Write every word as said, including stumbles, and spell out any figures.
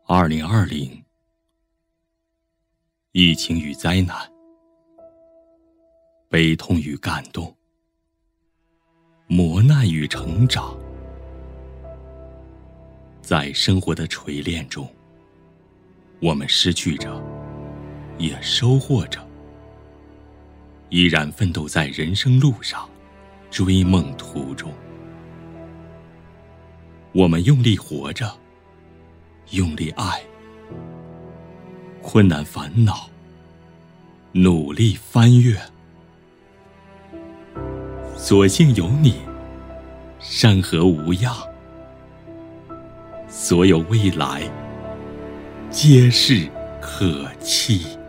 二零二零，疫情与灾难，悲痛与感动，磨难与成长，在生活的锤炼中，我们失去着，也收获着，依然奋斗在人生路上，追梦途中。我们用力活着，用力爱，困难烦恼，努力翻越。所幸有你，山河无恙，所有未来皆是可期。